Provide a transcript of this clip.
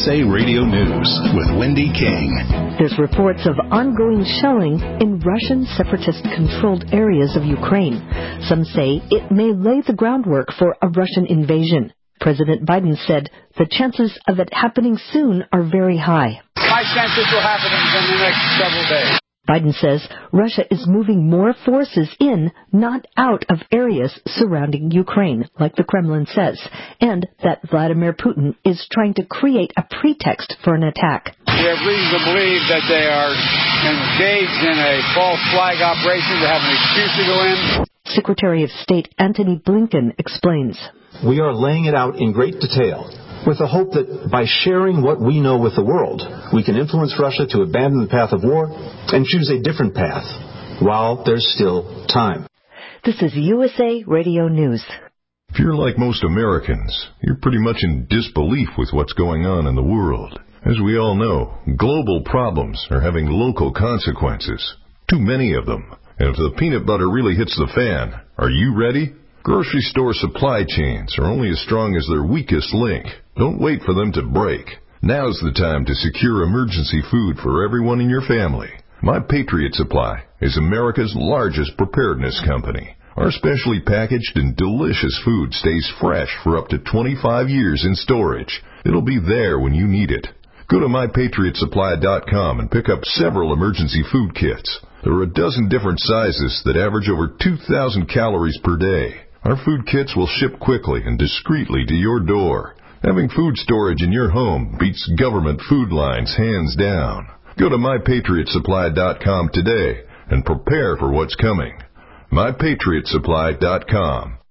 USA Radio News with Wendy King. There's reports of ongoing shelling in Russian separatist-controlled areas of Ukraine. Some say it may lay the groundwork for a Russian invasion. President Biden said the chances of it happening soon are very high. My sense this will happen in the next several days. Biden says Russia is moving more forces in, not out of areas surrounding Ukraine, like the Kremlin says, and that Vladimir Putin is trying to create a pretext for an attack. We have reason to believe that they are engaged in a false flag operation to have an excuse to go in. Secretary of State Antony Blinken explains. We are laying it out in great detail, with the hope that by sharing what we know with the world, we can influence Russia to abandon the path of war and choose a different path while there's still time. This is USA Radio News. If you're like most Americans, you're pretty much in disbelief with what's going on in the world. As we all know, global problems are having local consequences. Too many of them. And if the peanut butter really hits the fan, are you ready? Grocery store supply chains are only as strong as their weakest link. Don't wait for them to break. Now's the time to secure emergency food for everyone in your family. My Patriot Supply is America's largest preparedness company. Our specially packaged and delicious food stays fresh for up to 25 years in storage. It'll be there when you need it. Go to MyPatriotSupply.com and pick up several emergency food kits. There are a dozen different sizes that average over 2,000 calories per day. Our food kits will ship quickly and discreetly to your door. Having food storage in your home beats government food lines hands down. Go to MyPatriotSupply.com today and prepare for what's coming. MyPatriotSupply.com.